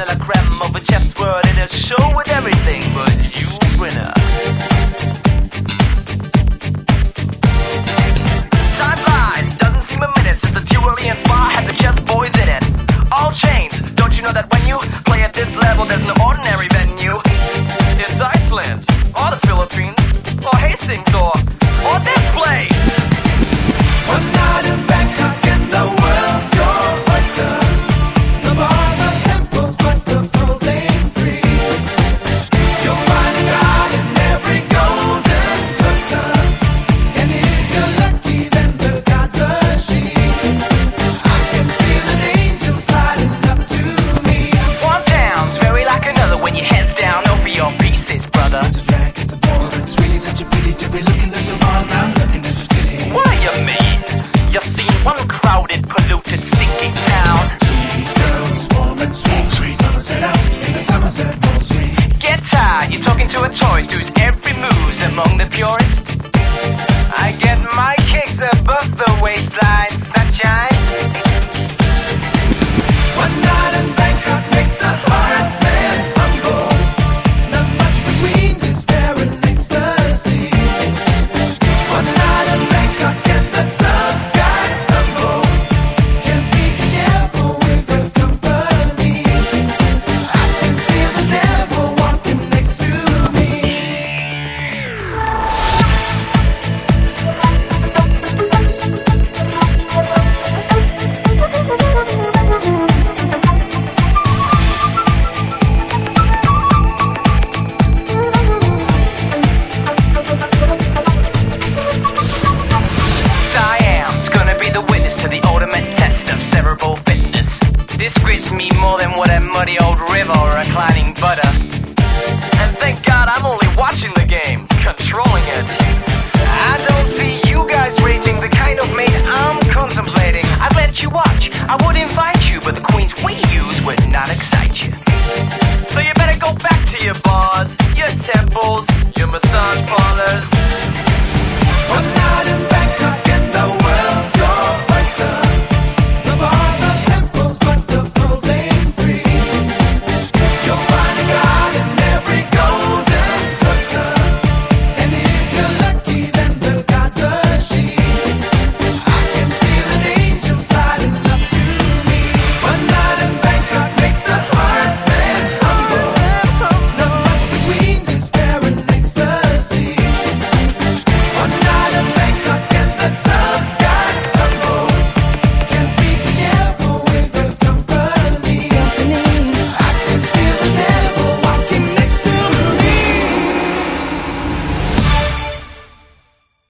de la creme of a chef's word in a show with everything but you, winner. Time flies, doesn't seem a minute since the Tyrolean spa had the chess boys in it. All changed, don't you know that when you play at this level there's no ordinary venue? It's Iceland, or the Philippines, or Hastings, or this place. One night in Bangkok and the world's your oyster. The bars are temples, but the pearls ain't free. You'll find God in every golden cluster, and if you're lucky, then the gods are she. I can feel an angel sliding up to me. One town's very like another when your head's down over your pieces, brother. It's a drag, it's a bore, it's really such a pity to be looking at the bar, not looking at the city. What do you mean? You see one crowded, polluted, stinking town. Sweet girls, warm and sweet, sweet Somerset out in the Somerset Home Suite. Get tired, you're talking to a tourist whose every move's among the purest. I get my kicks above the waistline, sunshine. One night in Bangkok makes a heart man humble. Not much between despair and ecstasy. One night in Bangkok and the tough guys stumble. Can't be careful with the company. I can feel the devil walking next to me. Siam's gonna be the witness to the ultimate test of cerebral fitness. This grits me more than what a muddy old river or reclining butter. And thank God I'm only watching the game, controlling it. I don't see you guys raging the kind of mate I'm contemplating. I'd let you watch, I would invite you, but the queens we use would